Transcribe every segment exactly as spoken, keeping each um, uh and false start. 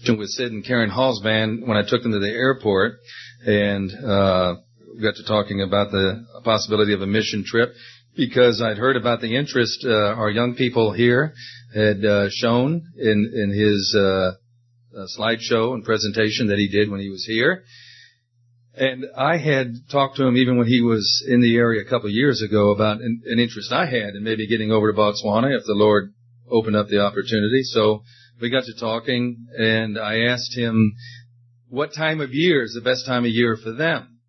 with Sid and Karen Hallsband when I took them to the airport, and uh we got to talking about the possibility of a mission trip because I'd heard about the interest uh, our young people here had uh, shown in in his uh, uh slideshow and presentation that he did when he was here. And I had talked to him even when he was in the area a couple of years ago about an, an interest I had in maybe getting over to Botswana if the Lord opened up the opportunity. So we got to talking, and I asked him what time of year is the best time of year for them.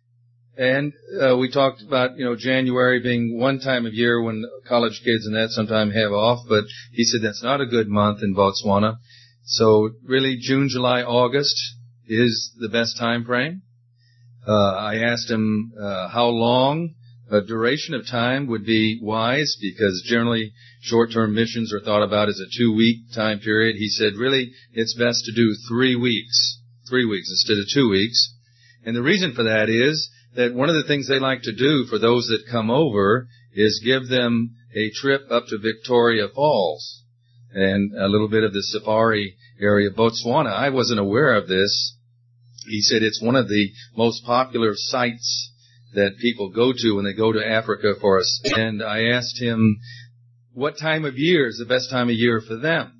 And uh, we talked about, you know, January being one time of year when college kids and that sometimes have off, but he said that's not a good month in Botswana. So really June, July, August is the best time frame. Uh, I asked him uh, how long a duration of time would be wise, because generally short-term missions are thought about as a two-week time period. He said, really, it's best to do three weeks, three weeks instead of two weeks. And the reason for that is that one of the things they like to do for those that come over is give them a trip up to Victoria Falls and a little bit of the safari area of Botswana. I wasn't aware of this. He said it's one of the most popular sites that people go to when they go to Africa for us. And I asked him what time of year is the best time of year for them.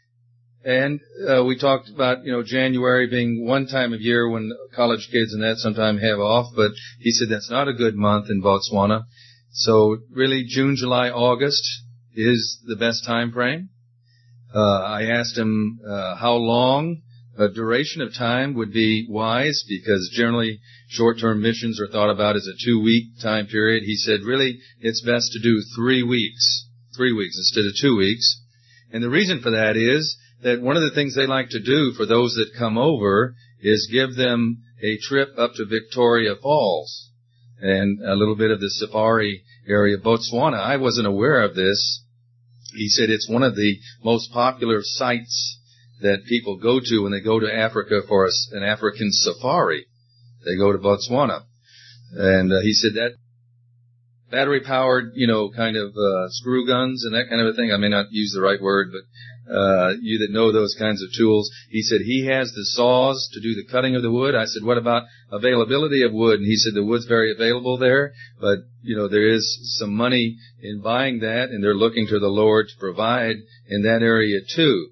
And uh, we talked about, you know, January being one time of year when college kids and that sometimes have off, but he said that's not a good month in Botswana. So really June, July, August is the best time frame. Uh, I asked him uh, how long a duration of time would be wise, because generally short-term missions are thought about as a two-week time period. He said, really, it's best to do three weeks, three weeks instead of two weeks. And the reason for that is that one of the things they like to do for those that come over is give them a trip up to Victoria Falls and a little bit of the safari area of Botswana. I wasn't aware of this. He said it's one of the most popular sites that people go to when they go to Africa for an African safari. They go to Botswana. And uh, he said that battery-powered, you know, kind of uh, screw guns and that kind of a thing. I may not use the right word, but uh, you that know those kinds of tools. He said he has the saws to do the cutting of the wood. I said, what about availability of wood? And he said the wood's very available there, but, you know, there is some money in buying that, and they're looking to the Lord to provide in that area too.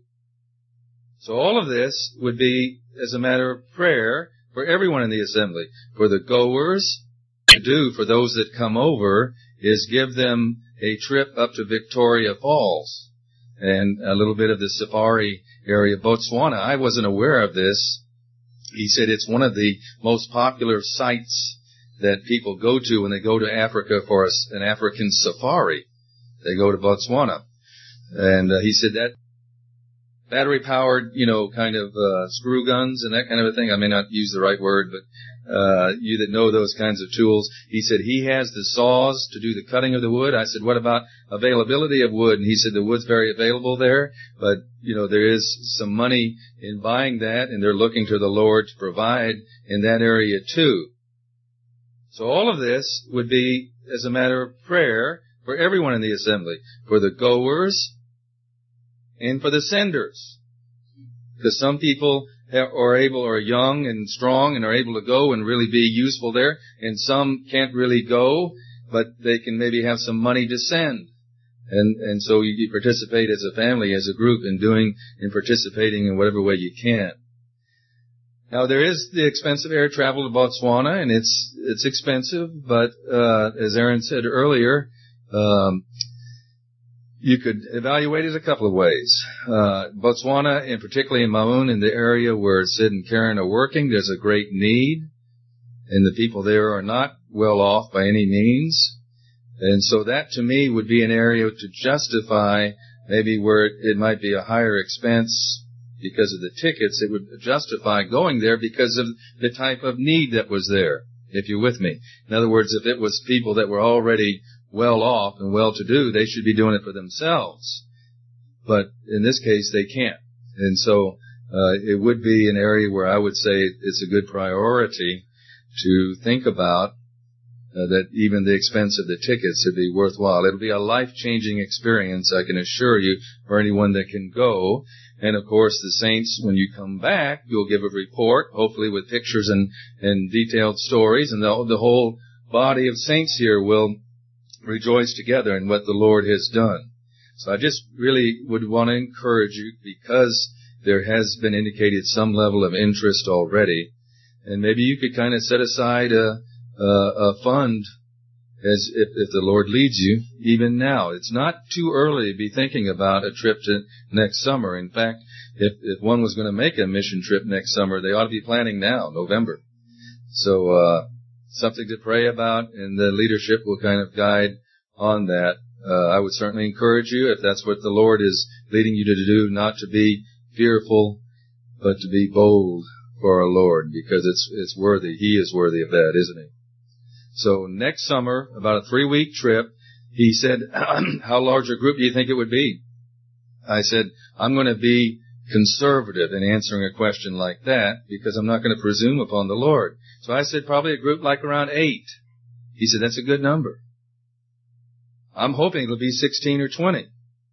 So all of this would be as a matter of prayer for everyone in the assembly. For the goers, to do for those that come over is give them a trip up to Victoria Falls and a little bit of the safari area of Botswana. I wasn't aware of this. He said it's one of the most popular sites that people go to when they go to Africa for an African safari. They go to Botswana. And uh, he said that battery-powered, you know, kind of uh, screw guns and that kind of a thing. I may not use the right word, but uh you that know those kinds of tools. He said he has the saws to do the cutting of the wood. I said, what about availability of wood? And he said the wood's very available there, but, you know, there is some money in buying that, and they're looking to the Lord to provide in that area too. So all of this would be as a matter of prayer for everyone in the assembly, for the goers and for the senders. Because some people are able, are young and strong and are able to go and really be useful there, and some can't really go, but they can maybe have some money to send. And, and so you, you participate as a family, as a group, in doing and participating in whatever way you can. Now there is the expense of air travel to Botswana, and it's, it's expensive, but, uh, as Aaron said earlier, um, you could evaluate it a couple of ways. Uh, Botswana, and particularly in Maun, in the area where Sid and Karen are working, there's a great need, and the people there are not well off by any means. And so that, to me, would be an area to justify maybe where it, it might be a higher expense because of the tickets. It would justify going there because of the type of need that was there, if you're with me. In other words, if it was people that were already well off and well-to-do, they should be doing it for themselves. But in this case, they can't. And so uh, it would be an area where I would say it's a good priority to think about uh, that even the expense of the tickets would be worthwhile. It'll be a life-changing experience, I can assure you, for anyone that can go. And of course, the saints, when you come back, you'll give a report, hopefully with pictures and, and detailed stories, and the, the whole body of saints here will rejoice together in what the Lord has done. So I just really would want to encourage you, because there has been indicated some level of interest already, and maybe you could kind of set aside a, a, a fund as if, if the Lord leads you, even now. It's not too early to be thinking about a trip to next summer. In fact, if, if one was going to make a mission trip next summer, they ought to be planning now, November. So, uh, something to pray about, and the leadership will kind of guide on that. Uh, I would certainly encourage you, if that's what the Lord is leading you to do, not to be fearful, but to be bold for our Lord, because it's, it's worthy. He is worthy of that, isn't he? So next summer, about a three-week trip, he said, how large a group do you think it would be? I said, I'm going to be conservative in answering a question like that, because I'm not going to presume upon the Lord. So I said, probably a group like around eight. He said, that's a good number. I'm hoping it'll be sixteen or twenty.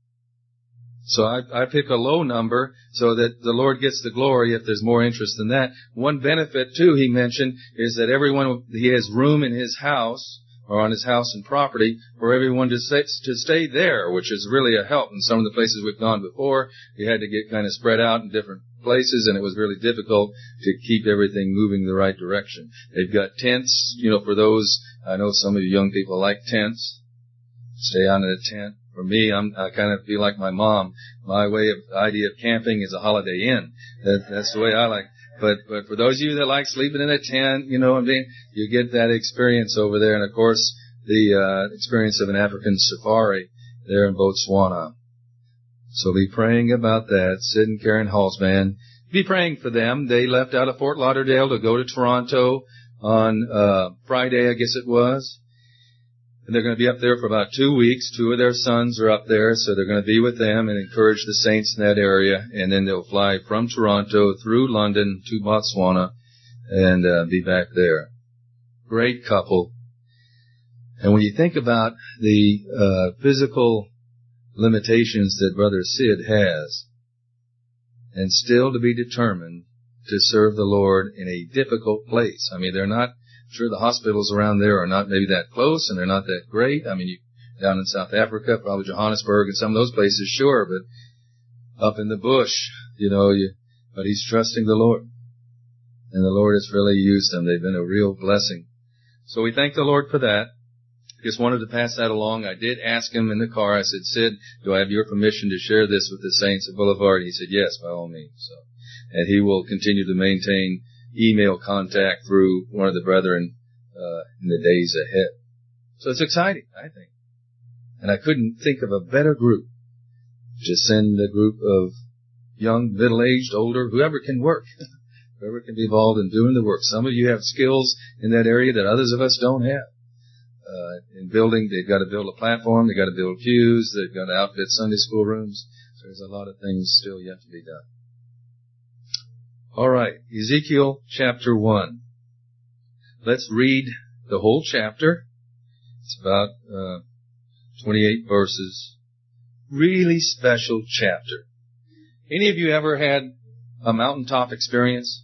So I, I pick a low number so that the Lord gets the glory if there's more interest than that. One benefit, too, he mentioned, is that everyone, he has room in his house or on his house and property for everyone to stay, to stay there, which is really a help. In some of the places we've gone before, we had to get kind of spread out in different places, and it was really difficult to keep everything moving the right direction. They've got tents, you know, for those, I know some of you young people like tents. Stay out in a tent. For me, I'm, I kind of feel like my mom. My way of idea of camping is a Holiday Inn. That, that's the way I like. But but for those of you that like sleeping in a tent, you know what I mean, you get that experience over there. And of course, the uh, experience of an African safari there in Botswana. So be praying about that. Sid and Karen Halsman, be praying for them. They left out of Fort Lauderdale to go to Toronto on uh Friday, I guess it was. And they're going to be up there for about two weeks. Two of their sons are up there, so they're going to be with them and encourage the saints in that area. And then they'll fly from Toronto through London to Botswana and uh, be back there. Great couple. And when you think about the uh, physical limitations that Brother Sid has, and still to be determined to serve the Lord in a difficult place. I mean, they're not Sure, the hospitals around there are not maybe that close, and they're not that great. I mean, you, down in South Africa, probably Johannesburg and some of those places, sure, but up in the bush, you know, you, but he's trusting the Lord. And the Lord has really used them. They've been a real blessing. So we thank the Lord for that. Just wanted to pass that along. I did ask him in the car, I said, Sid, do I have your permission to share this with the saints at Boulevard? He said, yes, by all means. So, and he will continue to maintain email contact through one of the brethren uh, in the days ahead. So it's exciting, I think. And I couldn't think of a better group to send a group of young, middle-aged, older, whoever can work, whoever can be involved in doing the work. Some of you have skills in that area that others of us don't have. Uh, in building, they've got to build a platform, they've got to build pews, they've got to outfit Sunday school rooms. So there's a lot of things still yet to be done. All right, Ezekiel chapter one. Let's read the whole chapter. It's about uh, twenty-eight verses. Really special chapter. Any of you ever had a mountaintop experience?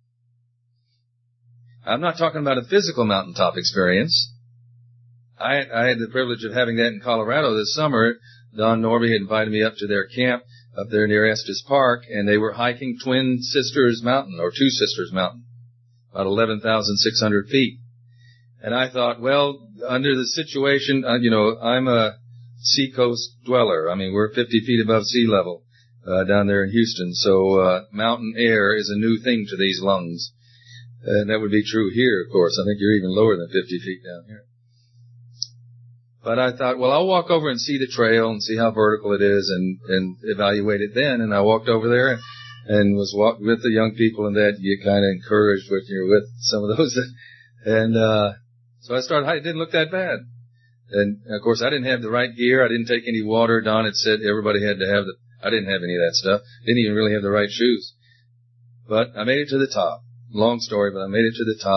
I'm not talking about a physical mountaintop experience. I, I had the privilege of having that in Colorado this summer. Don Norby had invited me up to their camp up there near Estes Park, and they were hiking Twin Sisters Mountain, or Two Sisters Mountain, about eleven thousand six hundred feet. And I thought, well, under the situation, uh, you know, I'm a seacoast dweller. I mean, we're fifty feet above sea level uh, down there in Houston, so uh, mountain air is a new thing to these lungs. And that would be true here, of course. I think you're even lower than fifty feet down here. But I thought, well, I'll walk over and see the trail and see how vertical it is and, and evaluate it then. And I walked over there and, and was walk with the young people, and that you kind of encouraged when you're with some of those. And uh so I started, it didn't look that bad. And, of course, I didn't have the right gear. I didn't take any water. Don had said everybody had to have the, I didn't have any of that stuff. Didn't even really have the right shoes. But I made it to the top. Long story, but I made it to the top.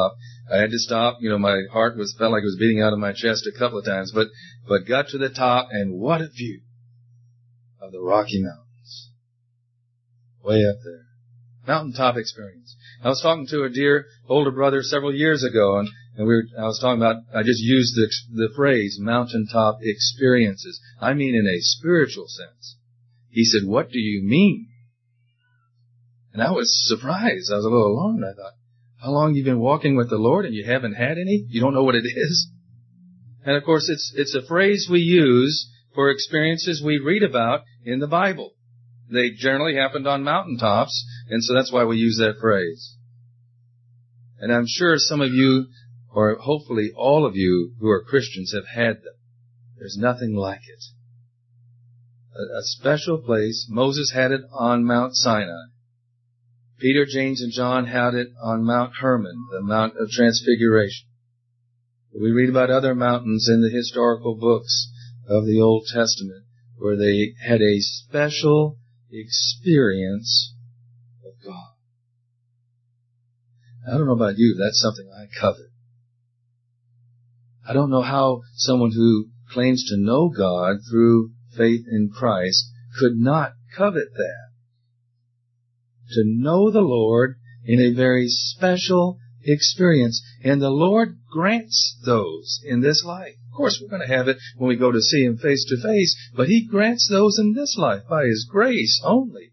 I had to stop. You know, my heart was felt like it was beating out of my chest a couple of times, but but got to the top, and what a view of the Rocky Mountains, way up there. Mountaintop experience. I was talking to a dear older brother several years ago, and, and we were, I was talking about, I just used the, the phrase mountaintop experiences. I mean in a spiritual sense. He said, "What do you mean?" And I was surprised. I was a little alarmed. I thought, how long have you been walking with the Lord and you haven't had any? You don't know what it is? And of course, it's, it's a phrase we use for experiences we read about in the Bible. They generally happened on mountaintops, and so that's why we use that phrase. And I'm sure some of you, or hopefully all of you who are Christians, have had them. There's nothing like it. A, a special place. Moses had it on Mount Sinai. Peter, James, and John had it on Mount Hermon, the Mount of Transfiguration. We read about other mountains in the historical books of the Old Testament where they had a special experience of God. I don't know about you, that's something I covet. I don't know how someone who claims to know God through faith in Christ could not covet that. To know the Lord in a very special experience. And the Lord grants those in this life. Of course, we're going to have it when we go to see Him face to face, but He grants those in this life by His grace only.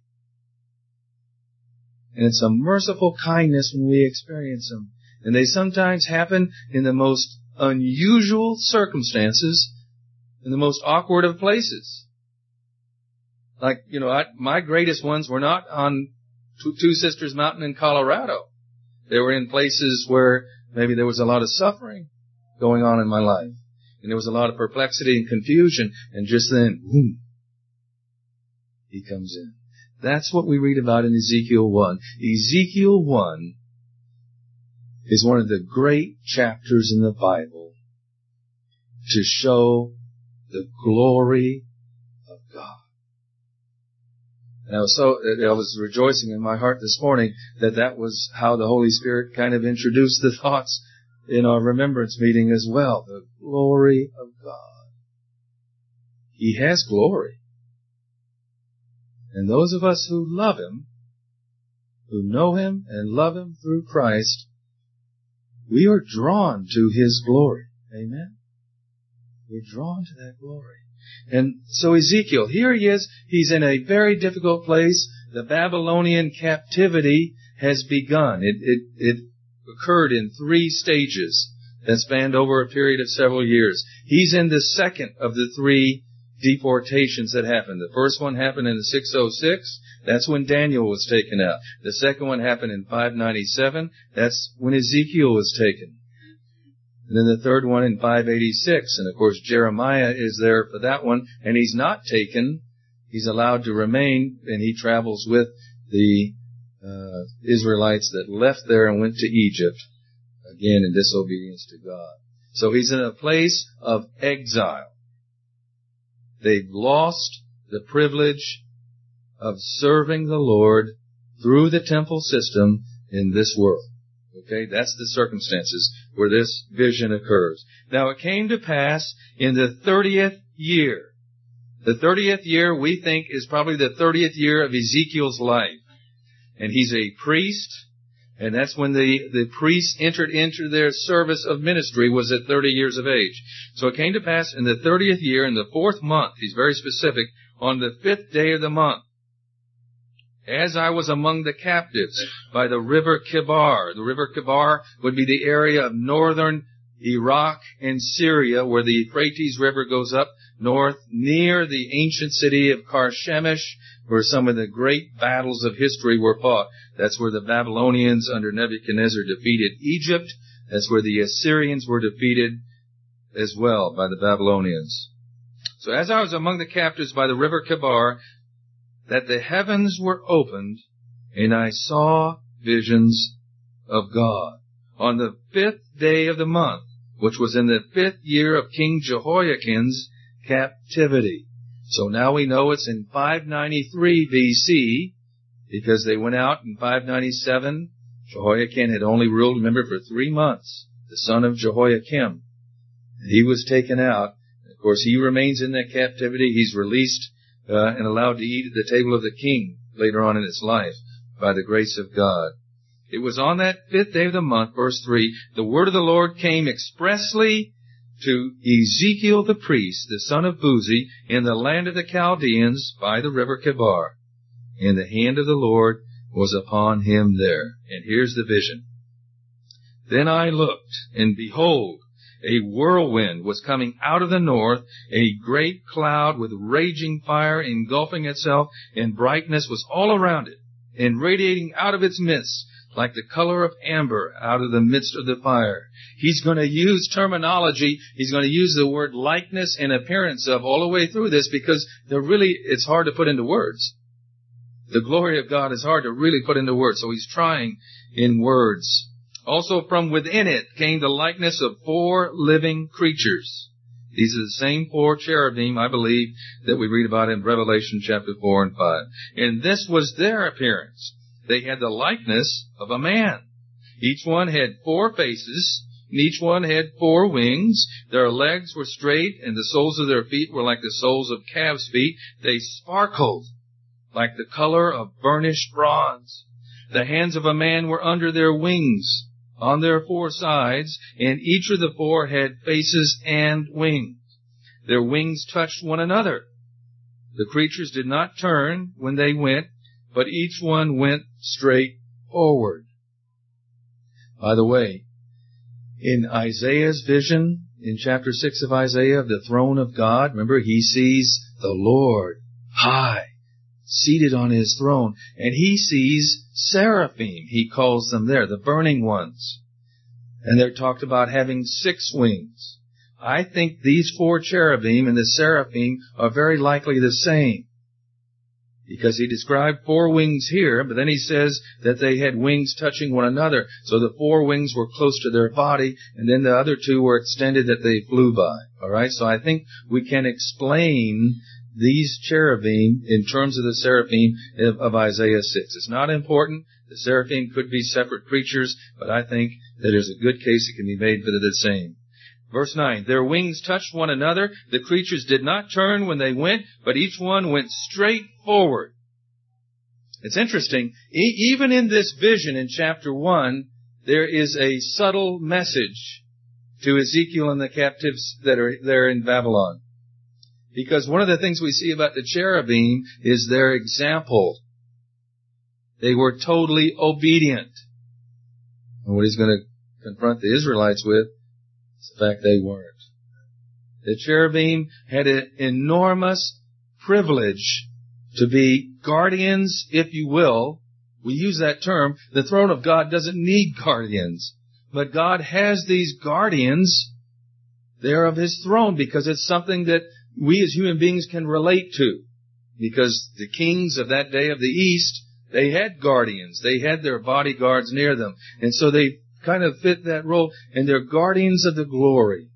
And it's a merciful kindness when we experience them. And they sometimes happen in the most unusual circumstances, in the most awkward of places. Like, you know, I, my greatest ones were not on Two, Two Sisters Mountain in Colorado. They were in places where maybe there was a lot of suffering going on in my life. And there was a lot of perplexity and confusion. And just then, boom, He comes in. That's what we read about in Ezekiel one. Ezekiel one is one of the great chapters in the Bible to show the glory of God. And I was so, I was rejoicing in my heart this morning that that was how the Holy Spirit kind of introduced the thoughts in our remembrance meeting as well. The glory of God. He has glory. And those of us who love Him, who know Him and love Him through Christ, we are drawn to His glory. Amen? We're drawn to that glory. And so Ezekiel, here he is. He's in a very difficult place. The Babylonian captivity has begun. It, it, it occurred in three stages that spanned over a period of several years. He's in the second of the three deportations that happened. The first one happened in six oh six. That's when Daniel was taken out. The second one happened in five ninety-seven. That's when Ezekiel was taken. And then the third one in five eighty-six. And of course Jeremiah is there for that one. And he's not taken. He's allowed to remain. And he travels with the uh, Israelites that left there and went to Egypt. Again in disobedience to God. So he's in a place of exile. They've lost the privilege of serving the Lord through the temple system in this world. Okay, that's the circumstances where this vision occurs. Now it came to pass in the thirtieth year. The thirtieth year we think is probably the thirtieth year of Ezekiel's life. And he's a priest, and that's when the, the priests entered into their service of ministry was at thirty years of age. So it came to pass in the thirtieth year, in the fourth month, he's very specific, on the fifth day of the month, as I was among the captives by the river Kibar. The river Kibar would be the area of northern Iraq and Syria, where the Euphrates River goes up north, near the ancient city of Karshemish, where some of the great battles of history were fought. That's where the Babylonians under Nebuchadnezzar defeated Egypt. That's where the Assyrians were defeated as well by the Babylonians. So as I was among the captives by the river Kibar, that the heavens were opened, and I saw visions of God. On the fifth day of the month, which was in the fifth year of King Jehoiakim's captivity. So now we know it's in five ninety-three B C, because they went out in five ninety-seven Jehoiakim had only ruled, remember, for three months, the son of Jehoiakim. And he was taken out. Of course, he remains in that captivity. He's released uh, and allowed to eat at the table of the king later on in his life by the grace of God. It was on that fifth day of the month, verse three, the word of the Lord came expressly to Ezekiel the priest, the son of Buzi, in the land of the Chaldeans by the river Kebar. And the hand of the Lord was upon him there. And here's the vision. Then I looked, and behold, a whirlwind was coming out of the north, a great cloud with raging fire engulfing itself, and brightness was all around it, and radiating out of its midst, like the color of amber out of the midst of the fire. He's going to use terminology. He's going to use the word likeness and appearance of all the way through this, because they're really, it's hard to put into words. The glory of God is hard to really put into words, so he's trying in words. Also from within it came the likeness of four living creatures. These are the same four cherubim, I believe, that we read about in Revelation chapter four and five. And this was their appearance. They had the likeness of a man. Each one had four faces, and each one had four wings. Their legs were straight, and the soles of their feet were like the soles of calves' feet. They sparkled like the color of burnished bronze. The hands of a man were under their wings, on their four sides, and each of the four had faces and wings. Their wings touched one another. The creatures did not turn when they went, but each one went straight forward. By the way, in Isaiah's vision, in chapter six of Isaiah, of the throne of God, remember, he sees the Lord high, seated on his throne, and he sees seraphim, he calls them there, the burning ones. And they're talked about having six wings. I think these four cherubim and the seraphim are very likely the same, because he described four wings here, but then he says that they had wings touching one another. So the four wings were close to their body, and then the other two were extended that they flew by. All right, so I think we can explain these cherubim in terms of the seraphim of, of Isaiah six. It's not important. The seraphim could be separate creatures, but I think that there's a good case that can be made for the same. Verse nine, their wings touched one another. The creatures did not turn when they went, but each one went straight forward. It's interesting. E- even in this vision in chapter one, there is a subtle message to Ezekiel and the captives that are there in Babylon. Because one of the things we see about the cherubim is their example. They were totally obedient. And what he's going to confront the Israelites with, the fact they weren't. The cherubim had an enormous privilege to be guardians, if you will. We use that term. The throne of God doesn't need guardians. But God has these guardians there of his throne, because it's something that we as human beings can relate to. Because the kings of that day of the East, they had guardians. They had their bodyguards near them. And so they kind of fit that role, and they're guardians of the glory.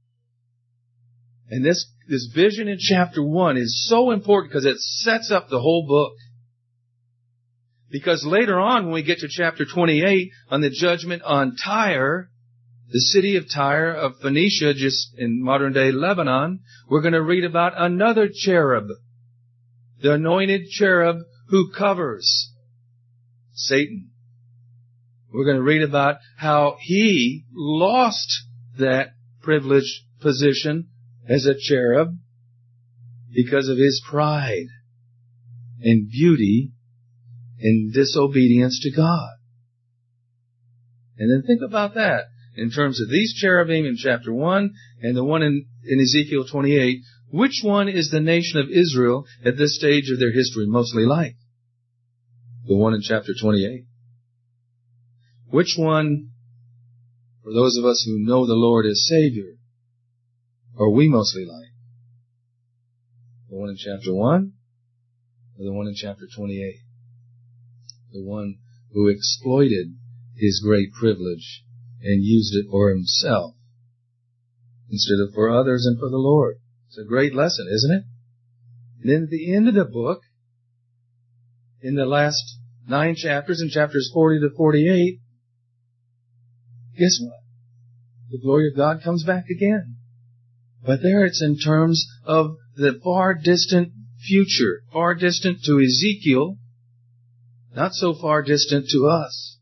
And this, this vision in chapter one is so important because it sets up the whole book. Because later on, when we get to chapter twenty-eight, on the judgment on Tyre, the city of Tyre of Phoenicia, just in modern day Lebanon, we're going to read about another cherub, the anointed cherub who covers Satan. We're going to read about how he lost that privileged position as a cherub because of his pride and beauty and disobedience to God. And then think about that in terms of these cherubim in chapter one and the one in, in Ezekiel twenty-eight. Which one is the nation of Israel at this stage of their history mostly like? The one in chapter twenty-eight. Which one, for those of us who know the Lord as Savior, are we mostly like? The one in chapter one or the one in chapter twenty-eight? The one who exploited his great privilege and used it for himself instead of for others and for the Lord. It's a great lesson, isn't it? And then at the end of the book, in the last nine chapters, in chapters forty to forty-eight, guess what? The glory of God comes back again. But there it's in terms of the far distant future, far distant to Ezekiel, not so far distant to us.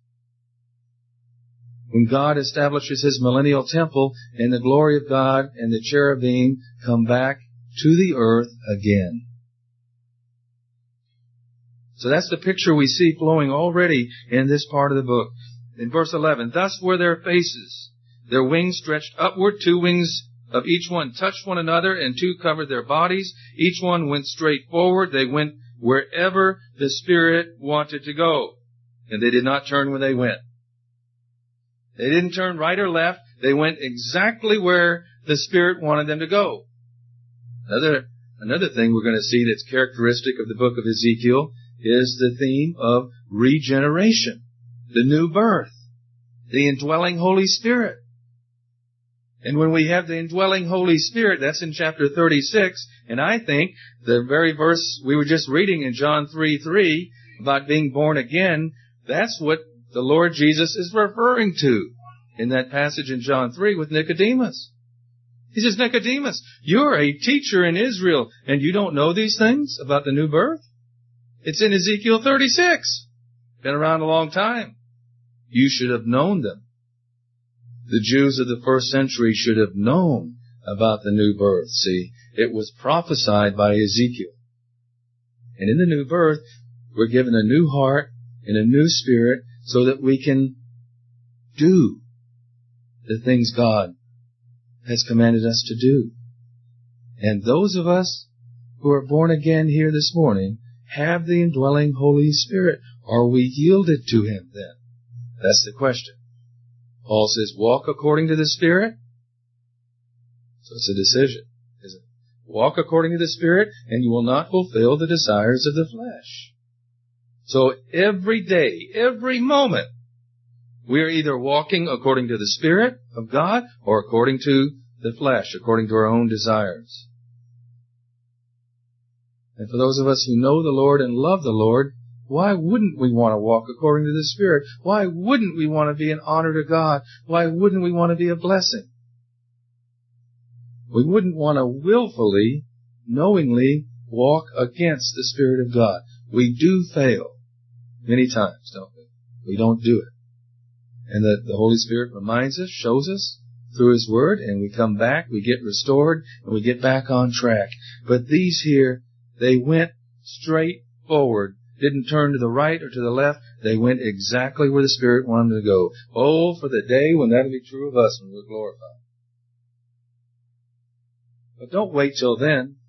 When God establishes His millennial temple and the glory of God and the cherubim come back to the earth again. So that's the picture we see flowing already in this part of the book. In verse eleven, thus were their faces. Their wings stretched upward, two wings of each one touched one another, and two covered their bodies. Each one went straight forward. They went wherever the Spirit wanted to go. And they did not turn when they went. They didn't turn right or left. They went exactly where the Spirit wanted them to go. Another, another thing we're going to see that's characteristic of the book of Ezekiel is the theme of regeneration, the new birth, the indwelling Holy Spirit. And when we have the indwelling Holy Spirit, that's in chapter thirty-six, and I think the very verse we were just reading in John three three about being born again, that's what the Lord Jesus is referring to in that passage in John three with Nicodemus. He says, Nicodemus, you're a teacher in Israel, and you don't know these things about the new birth? It's in Ezekiel thirty-six. Been around a long time. You should have known them. The Jews of the first century should have known about the new birth. See, it was prophesied by Ezekiel. And in the new birth, we're given a new heart and a new spirit so that we can do the things God has commanded us to do. And those of us who are born again here this morning have the indwelling Holy Spirit. Are we yielded to Him then? That's the question. Paul says, walk according to the Spirit. So it's a decision, isn't it? Walk according to the Spirit, and you will not fulfill the desires of the flesh. So every day, every moment, we are either walking according to the Spirit of God or according to the flesh, according to our own desires. And for those of us who know the Lord and love the Lord, why wouldn't we want to walk according to the Spirit? Why wouldn't we want to be an honor to God? Why wouldn't we want to be a blessing? We wouldn't want to willfully, knowingly walk against the Spirit of God. We do fail many times, don't we? We don't do it. And the, the Holy Spirit reminds us, shows us through His Word, and we come back, we get restored, and we get back on track. But these here, they went straight forward. Didn't turn to the right or to the left. They went exactly where the Spirit wanted them to go. Oh, for the day when that'll be true of us when we're glorified. But don't wait till then.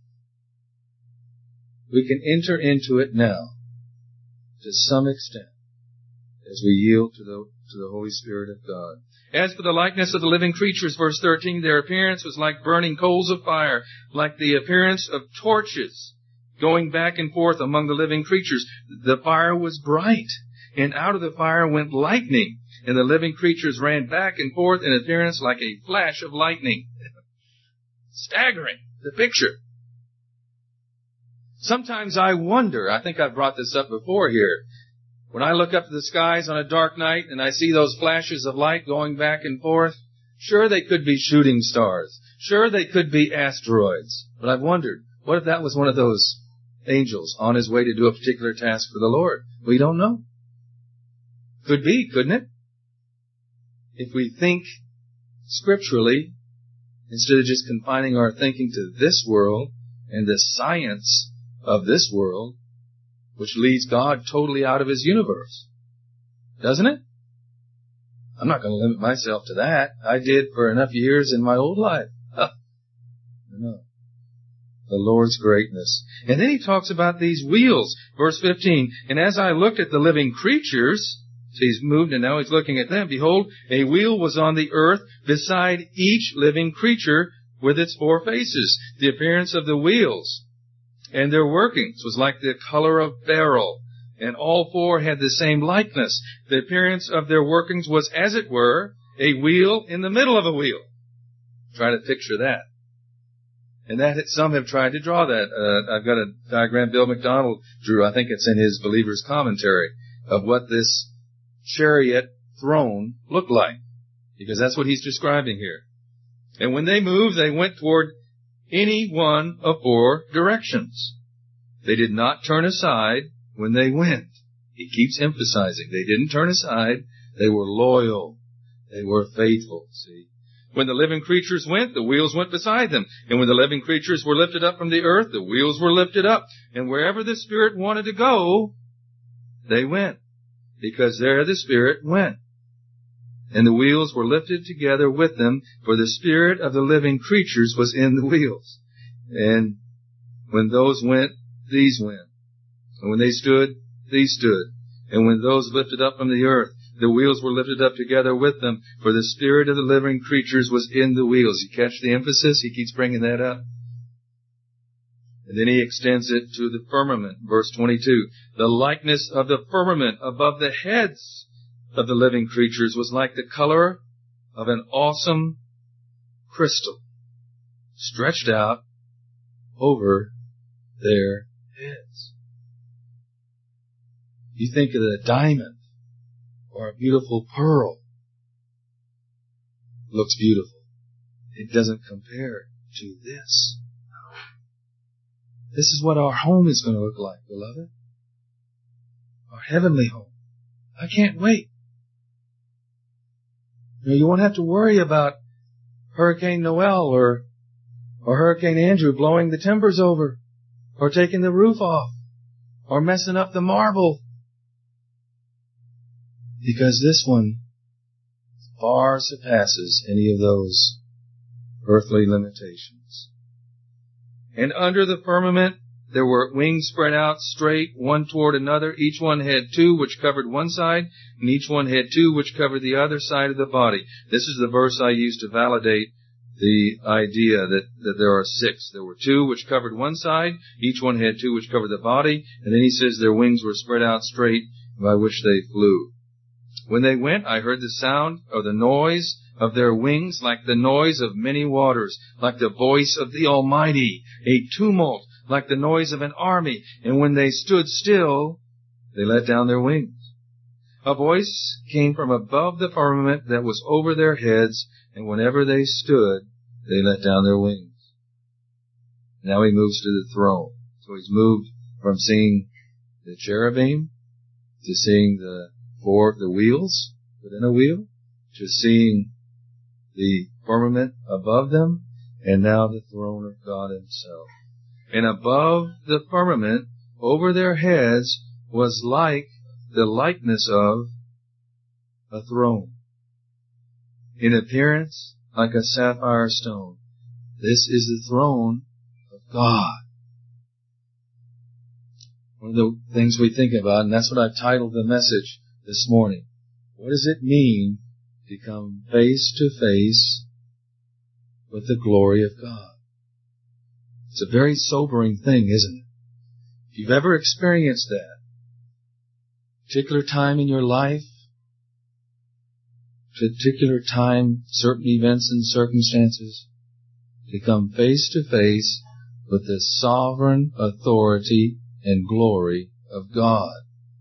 We can enter into it now, to some extent, as we yield to the, to the Holy Spirit of God. As for the likeness of the living creatures, verse thirteen, their appearance was like burning coals of fire, like the appearance of torches going back and forth among the living creatures. The fire was bright, and out of the fire went lightning, and the living creatures ran back and forth in appearance like a flash of lightning. Staggering, the picture. Sometimes I wonder, I think I've brought this up before here, when I look up to the skies on a dark night and I see those flashes of light going back and forth, sure they could be shooting stars. Sure they could be asteroids. But I've wondered, what if that was one of those angels on his way to do a particular task for the Lord? We don't know. Could be, couldn't it? If we think scripturally, instead of just confining our thinking to this world and the science of this world, which leads God totally out of His universe. Doesn't it? I'm not going to limit myself to that. I did for enough years in my old life. Huh. No. The Lord's greatness. And then He talks about these wheels. Verse fifteen, and as I looked at the living creatures, so He's moved and now He's looking at them, behold, a wheel was on the earth beside each living creature with its four faces. The appearance of the wheels and their workings was like the color of beryl, and all four had the same likeness. The appearance of their workings was, as it were, a wheel in the middle of a wheel. Try to picture that. And that some have tried to draw that. Uh, I've got a diagram Bill McDonald drew. I think it's in his Believer's Commentary of what this chariot throne looked like, because that's what he's describing here. And when they moved, they went toward any one of four directions. They did not turn aside when they went. He keeps emphasizing they didn't turn aside. They were loyal. They were faithful. See, when the living creatures went, the wheels went beside them. And when the living creatures were lifted up from the earth, the wheels were lifted up. And wherever the Spirit wanted to go, they went, because there the Spirit went. And the wheels were lifted together with them, for the spirit of the living creatures was in the wheels. And when those went, these went. And when they stood, these stood. And when those lifted up from the earth, the wheels were lifted up together with them, for the spirit of the living creatures was in the wheels. You catch the emphasis? He keeps bringing that up. And then he extends it to the firmament, verse twenty-two. The likeness of the firmament above the heads of the living creatures was like the color of an awesome crystal stretched out over their heads. You think of a diamond or a beautiful pearl. It looks beautiful. It doesn't compare to this. This is what our home is going to look like, beloved. Our heavenly home. I can't wait. You know, you won't have to worry about Hurricane Noel or, or Hurricane Andrew blowing the timbers over, or taking the roof off, or messing up the marble. Because this one far surpasses any of those earthly limitations. And under the firmament there were wings spread out straight, one toward another. Each one had two which covered one side, and each one had two which covered the other side of the body. This is the verse I used to validate the idea that, that there are six. There were two which covered one side, each one had two which covered the body, and then he says their wings were spread out straight, by which they flew. When they went, I heard the sound or the noise of their wings like the noise of many waters, like the voice of the Almighty, a tumult, like the noise of an army. And when they stood still, they let down their wings. A voice came from above the firmament that was over their heads, and whenever they stood, they let down their wings. Now he moves to the throne. So he's moved from seeing the cherubim to seeing the four, the wheels within a wheel, to seeing the firmament above them, and now the throne of God himself. And above the firmament, over their heads, was like the likeness of a throne. In appearance, like a sapphire stone. This is the throne of God. One of the things we think about, and that's what I've titled the message this morning. What does it mean to come face to face with the glory of God? It's a very sobering thing, isn't it? If you've ever experienced that, particular time in your life, particular time, certain events and circumstances, to come face to face with the sovereign authority and glory of God.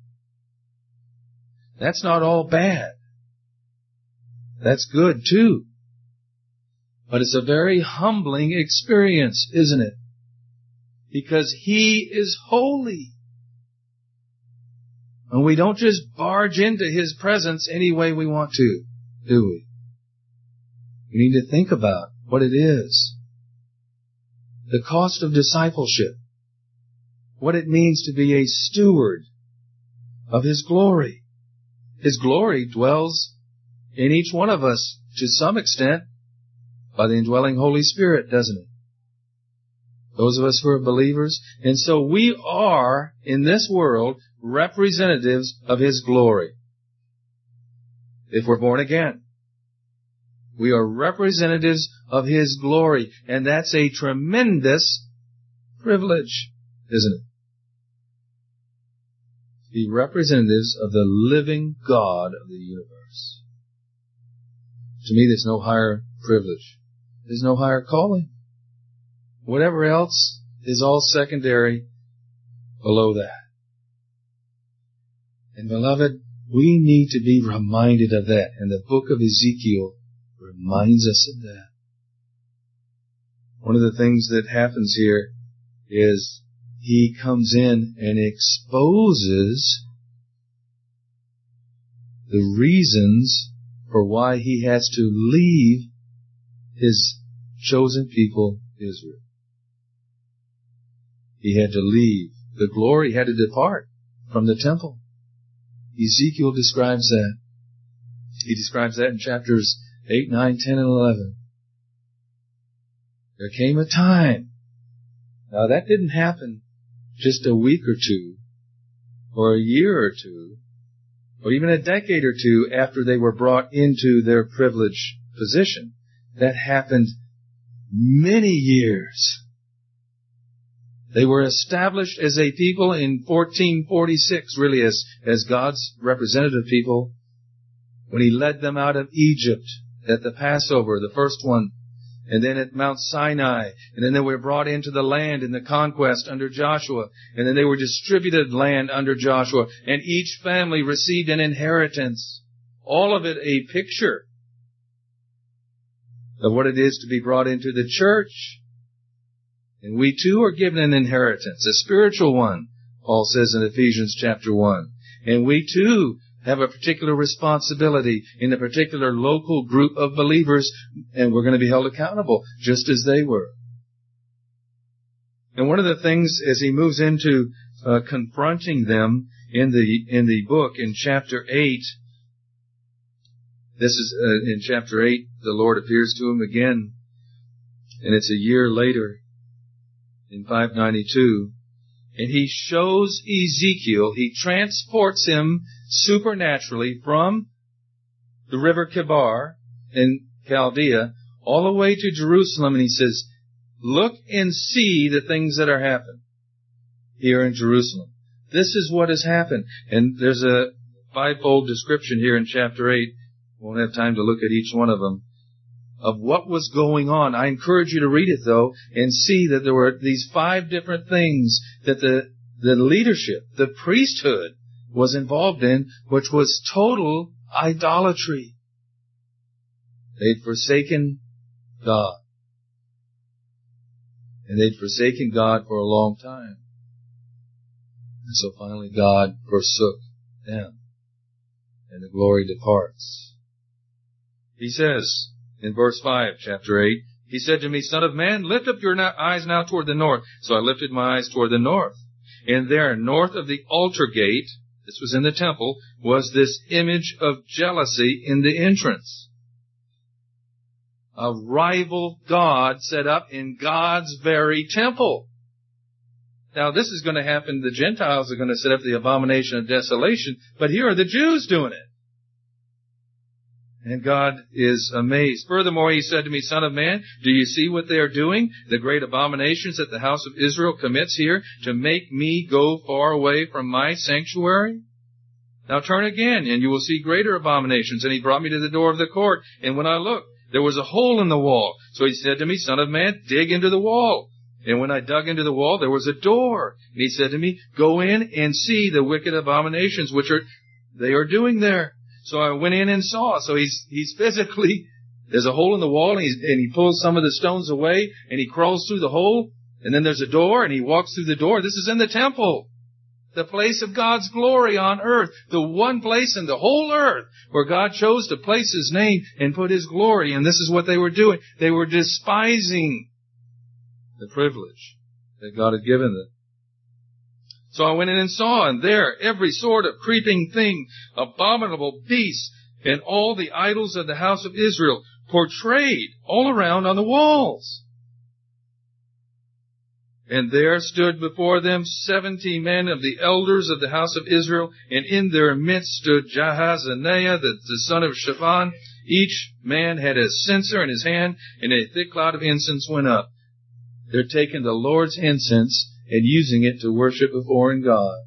That's not all bad. That's good too. But it's a very humbling experience, isn't it? Because He is holy. And we don't just barge into His presence any way we want to, do we? We need to think about what it is. The cost of discipleship. What it means to be a steward of His glory. His glory dwells in each one of us to some extent by the indwelling Holy Spirit, doesn't it? Those of us who are believers. And so we are, in this world, representatives of His glory. If we're born again. We are representatives of His glory. And that's a tremendous privilege, isn't it? To be representatives of the living God of the universe. To me, there's no higher privilege. There's no higher calling. Whatever else is all secondary below that. And beloved, we need to be reminded of that. And the book of Ezekiel reminds us of that. One of the things that happens here is he comes in and exposes the reasons for why he has to leave his chosen people, Israel. He had to leave. The glory had to depart from the temple. Ezekiel describes that. He describes that in chapters eight, nine, ten, and eleven. There came a time. Now that didn't happen just a week or two, or a year or two, or even a decade or two after they were brought into their privileged position. That happened many years. They were established as a people in fourteen forty-six, really as, as God's representative people, when He led them out of Egypt at the Passover, the first one, and then at Mount Sinai, and then they were brought into the land in the conquest under Joshua, and then they were distributed land under Joshua, and each family received an inheritance. All of it a picture of what it is to be brought into the church. And we too are given an inheritance, a spiritual one, Paul says in Ephesians chapter one. And we too have a particular responsibility in a particular local group of believers, and we're going to be held accountable just as they were. And one of the things as he moves into uh, confronting them in the in the book in chapter eight, this is uh, in chapter eight, the Lord appears to him again, and it's a year later in five ninety-two, and he shows Ezekiel, he transports him supernaturally from the river Kibar in Chaldea all the way to Jerusalem, and he says, look and see the things that are happening here in Jerusalem. This is what has happened. And there's a fivefold description here in chapter eight. Won't have time to look at each one of them, of what was going on. I encourage you to read it, though, and see that there were these five different things that the, the leadership, the priesthood, was involved in, which was total idolatry. They'd forsaken God. And they'd forsaken God for a long time. And so finally God forsook them. And the glory departs. He says, in verse five, chapter eight, he said to me, Son of man, lift up your eyes now toward the north. So I lifted my eyes toward the north. And there, north of the altar gate, this was in the temple, was this image of jealousy in the entrance. A rival god set up in God's very temple. Now this is going to happen. The Gentiles are going to set up the abomination of desolation, but here are the Jews doing it. And God is amazed. Furthermore, he said to me, Son of man, do you see what they are doing? The great abominations that the house of Israel commits here to make me go far away from my sanctuary? Now turn again, and you will see greater abominations. And he brought me to the door of the court. And when I looked, there was a hole in the wall. So he said to me, Son of man, dig into the wall. And when I dug into the wall, there was a door. And he said to me, Go in and see the wicked abominations which are they are doing there. So I went in and saw. So he's he's physically, there's a hole in the wall, and, he's, and he pulls some of the stones away, and he crawls through the hole, and then there's a door, and he walks through the door. This is in the temple, the place of God's glory on earth, the one place in the whole earth where God chose to place His name and put His glory. And this is what they were doing. They were despising the privilege that God had given them. So I went in and saw, and there every sort of creeping thing, abominable beast, and all the idols of the house of Israel portrayed all around on the walls. And there stood before them seventy men of the elders of the house of Israel, and in their midst stood Jahaziah, the, the son of Shaphan. Each man had a censer in his hand, and a thick cloud of incense went up. They're taking the Lord's incense and using it to worship a foreign god.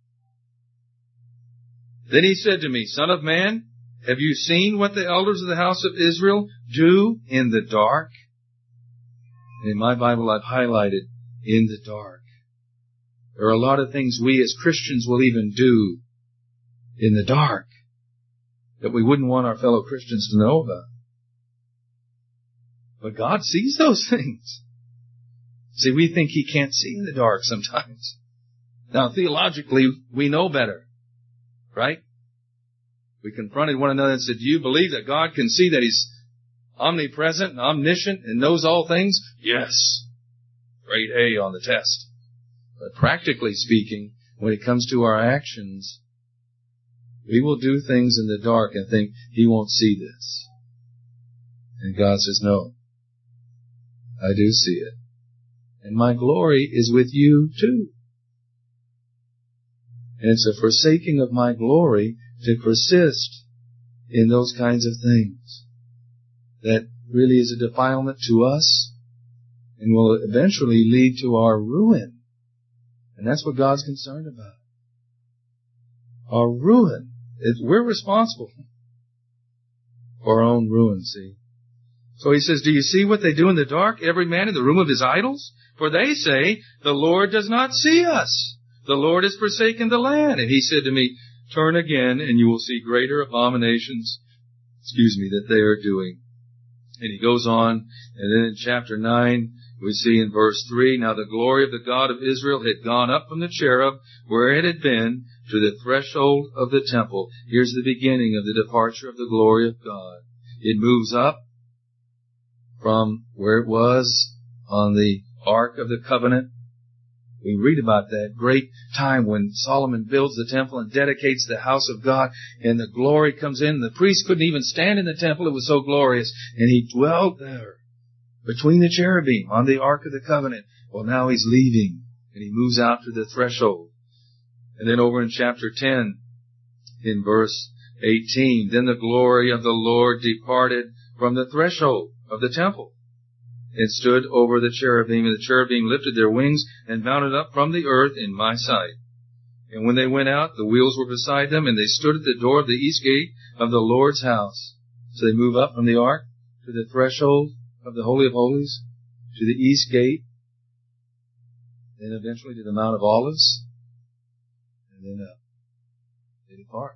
Then he said to me, Son of man, have you seen what the elders of the house of Israel do in the dark? And in my Bible I've highlighted, in the dark. There are a lot of things we as Christians will even do in the dark that we wouldn't want our fellow Christians to know about. But God sees those things. See, we think He can't see in the dark sometimes. Now, theologically, we know better, right? We confronted one another and said, do you believe that God can see that He's omnipresent and omniscient and knows all things? Yes. Grade A on the test. But practically speaking, when it comes to our actions, we will do things in the dark and think He won't see this. And God says, no, I do see it. And my glory is with you too. And it's a forsaking of my glory to persist in those kinds of things that really is a defilement to us and will eventually lead to our ruin. And that's what God's concerned about. Our ruin. It, we're responsible for our own ruin, see. So He says, do you see what they do in the dark, every man in the room of his idols? For they say, the Lord does not see us. The Lord has forsaken the land. And He said to me, turn again and you will see greater abominations, excuse me, that they are doing. And He goes on, and then in chapter nine, we see in verse three, now the glory of the God of Israel had gone up from the cherub where it had been to the threshold of the temple. Here's the beginning of the departure of the glory of God. It moves up from where it was on the Ark of the Covenant. We read about that great time when Solomon builds the temple and dedicates the house of God, and the glory comes in. The priest couldn't even stand in the temple. It was so glorious. And He dwelt there between the cherubim on the Ark of the Covenant. Well, now He's leaving, and He moves out to the threshold. And then over in chapter ten, in verse eighteen, then the glory of the Lord departed from the threshold of the temple and stood over the cherubim, and the cherubim lifted their wings and mounted up from the earth in my sight. And when they went out, the wheels were beside them, and they stood at the door of the east gate of the Lord's house. So they move up from the ark to the threshold of the Holy of Holies, to the east gate, then eventually to the Mount of Olives, and then up. They depart.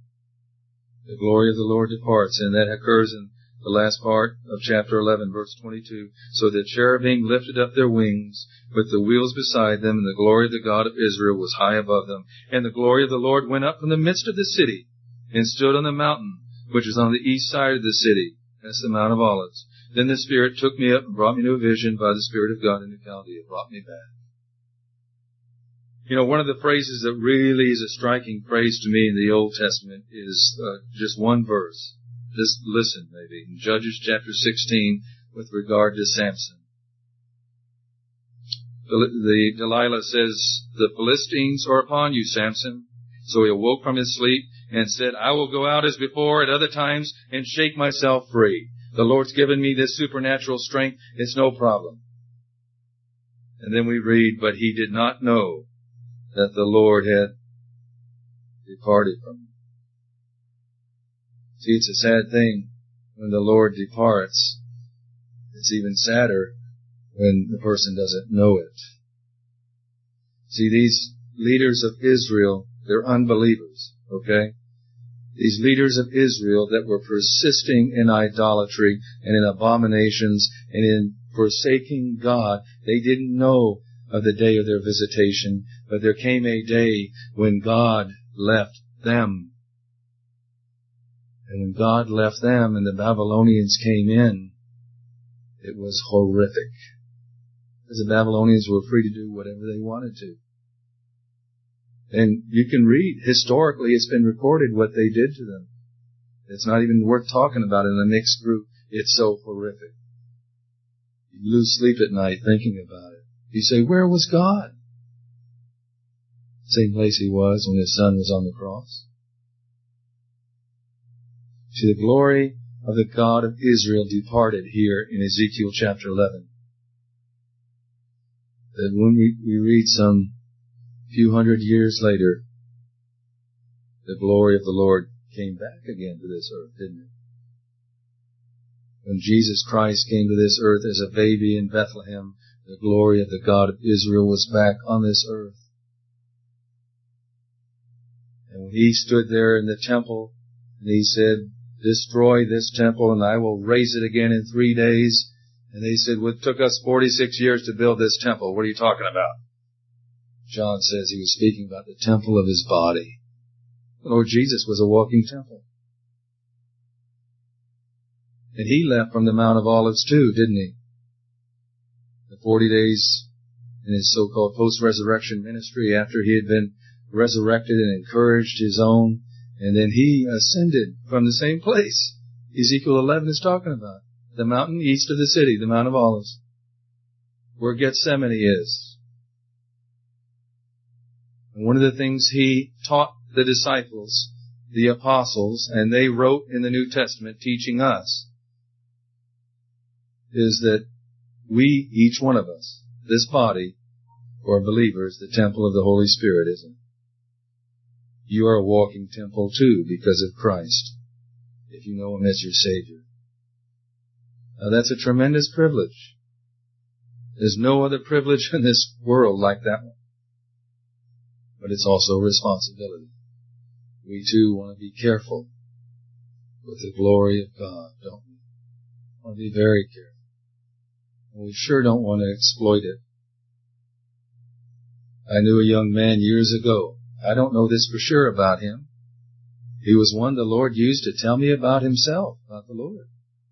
The glory of the Lord departs, and that occurs in the last part of chapter eleven, verse twenty-two. So the cherubim lifted up their wings with the wheels beside them, and the glory of the God of Israel was high above them. And the glory of the Lord went up from the midst of the city and stood on the mountain, which is on the east side of the city. That's the Mount of Olives. Then the Spirit took me up and brought me to a vision by the Spirit of God into Chaldea. Brought me back. You know, one of the phrases that really is a striking phrase to me in the Old Testament is uh, just one verse. Just listen, maybe, in Judges chapter sixteen with regard to Samson. The, the Delilah says, the Philistines are upon you, Samson. So he awoke from his sleep and said, I will go out as before at other times and shake myself free. The Lord's given me this supernatural strength. It's no problem. And then we read, but he did not know that the Lord had departed from him. See, it's a sad thing when the Lord departs. It's even sadder when the person doesn't know it. See, these leaders of Israel, they're unbelievers, okay? These leaders of Israel that were persisting in idolatry and in abominations and in forsaking God, they didn't know of the day of their visitation, but there came a day when God left them. And when God left them and the Babylonians came in, it was horrific. Because the Babylonians were free to do whatever they wanted to. And you can read, historically it's been recorded what they did to them. It's not even worth talking about in a mixed group. It's so horrific. You lose sleep at night thinking about it. You say, where was God? Same place He was when His Son was on the cross. See, the glory of the God of Israel departed here in Ezekiel chapter eleven. That when we, we read some few hundred years later, the glory of the Lord came back again to this earth, didn't it? When Jesus Christ came to this earth as a baby in Bethlehem, the glory of the God of Israel was back on this earth. And when he stood there in the temple, and he said, destroy this temple and I will raise it again in three days. And they said, well, it took us forty-six years to build this temple. What are you talking about? John says he was speaking about the temple of his body. The Lord Jesus was a walking temple. And he left from the Mount of Olives too, didn't he? The forty days in his so-called post-resurrection ministry after he had been resurrected and encouraged his own. And then he ascended from the same place Ezekiel eleven is talking about. The mountain east of the city, the Mount of Olives, where Gethsemane is. And one of the things he taught the disciples, the apostles, and they wrote in the New Testament teaching us, is that we, each one of us, this body, or believers, the temple of the Holy Spirit, isn't it? You are a walking temple too because of Christ, if you know Him as your Savior. Now that's a tremendous privilege. There's no other privilege in this world like that one. But it's also a responsibility. We too want to be careful with the glory of God, don't we? We want to be very careful. And we sure don't want to exploit it. I knew a young man years ago. I don't know this for sure about him. He was one the Lord used to tell me about himself, about the Lord.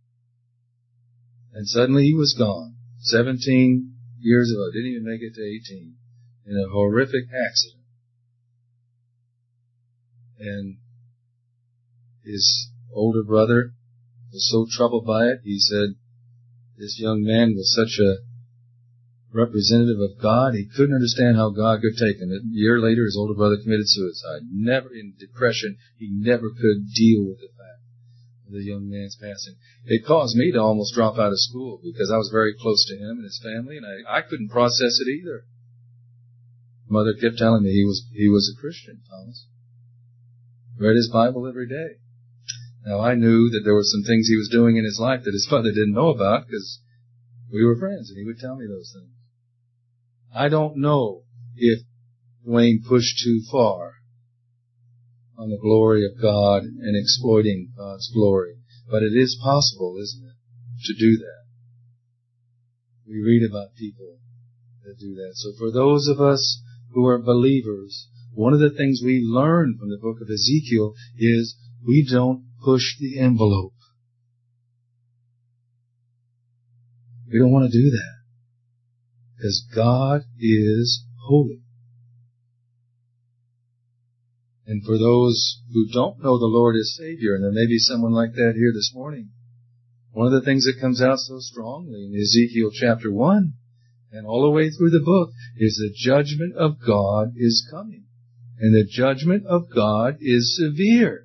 And suddenly he was gone. Seventeen years ago. Didn't even make it to eighteen. In a horrific accident. And his older brother was so troubled by it, he said this young man was such a representative of God, he couldn't understand how God could take him. A year later, his older brother committed suicide. Never, in depression, he never could deal with the fact of the young man's passing. It caused me to almost drop out of school because I was very close to him and his family, and I, I couldn't process it either. Mother kept telling me he was he was a Christian, Thomas. Read his Bible every day. Now, I knew that there were some things he was doing in his life that his mother didn't know about because we were friends, and he would tell me those things. I don't know if Wayne pushed too far on the glory of God and exploiting God's glory, but it is possible, isn't it, to do that. We read about people that do that. So for those of us who are believers, one of the things we learn from the book of Ezekiel is we don't push the envelope. We don't want to do that. Because God is holy. And for those who don't know the Lord as Savior, and there may be someone like that here this morning, one of the things that comes out so strongly in Ezekiel chapter one and all the way through the book is the judgment of God is coming. And the judgment of God is severe.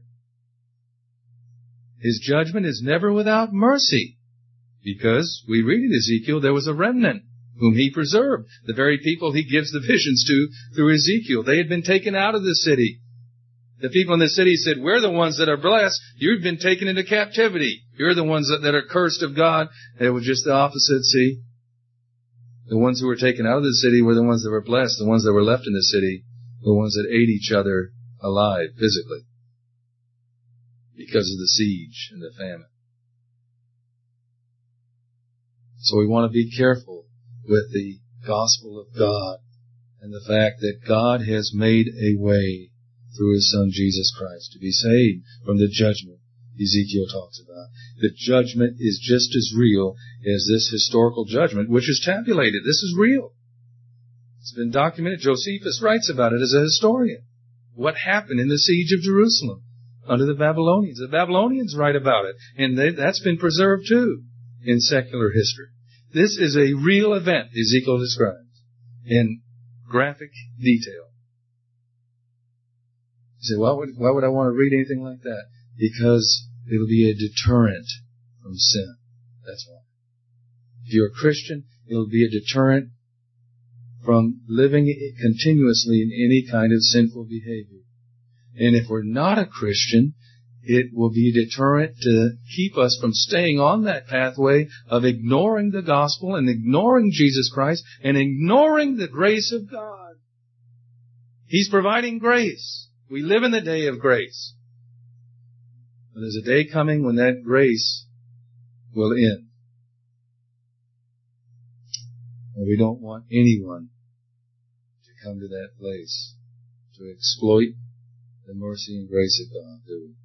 His judgment is never without mercy. Because we read in Ezekiel there was a remnant whom He preserved. The very people He gives the visions to through Ezekiel. They had been taken out of the city. The people in the city said, we're the ones that are blessed. You've been taken into captivity. You're the ones that, that are cursed of God. It was just the opposite, see? The ones who were taken out of the city were the ones that were blessed. The ones that were left in the city, the ones that ate each other alive physically because of the siege and the famine. So we want to be careful with the gospel of God and the fact that God has made a way through His Son Jesus Christ to be saved from the judgment Ezekiel talks about. The judgment is just as real as this historical judgment, which is tabulated. This is real. It's been documented. Josephus writes about it as a historian. What happened in the siege of Jerusalem under the Babylonians. The Babylonians write about it, and they, that's been preserved too in secular history. This is a real event Ezekiel describes in graphic detail. You say, why would, why would I want to read anything like that? Because it'll be a deterrent from sin. That's why. If you're a Christian, it'll be a deterrent from living continuously in any kind of sinful behavior. And if we're not a Christian, it will be a deterrent to keep us from staying on that pathway of ignoring the gospel and ignoring Jesus Christ and ignoring the grace of God. He's providing grace. We live in the day of grace. But there's a day coming when that grace will end. And we don't want anyone to come to that place to exploit the mercy and grace of God, do we?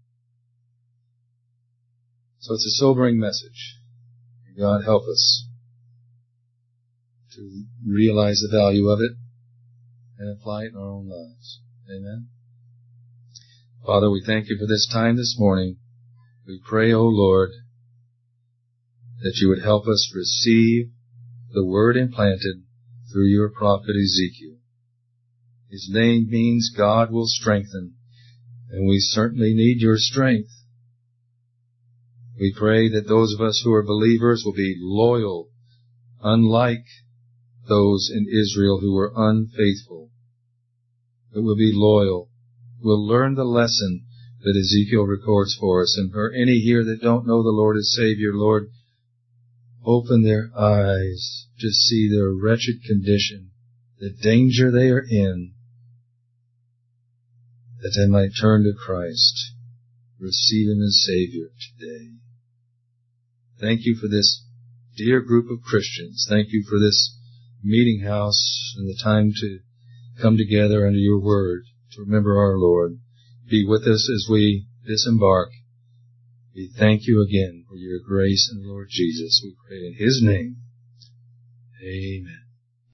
So it's a sobering message. God help us to realize the value of it and apply it in our own lives. Amen. Father, we thank you for this time this morning. We pray, O Lord, that you would help us receive the word implanted through your prophet Ezekiel. His name means God will strengthen, and we certainly need your strength. We pray that those of us who are believers will be loyal, unlike those in Israel who were unfaithful. But we'll be loyal. We'll learn the lesson that Ezekiel records for us. And for any here that don't know the Lord as Savior, Lord, open their eyes to see their wretched condition, the danger they are in, that they might turn to Christ, receive Him as Savior today. Thank you for this dear group of Christians. Thank you for this meeting house and the time to come together under your word, to remember our Lord. Be with us as we disembark. We thank you again for your grace in the Lord Jesus. We pray in His name. Amen.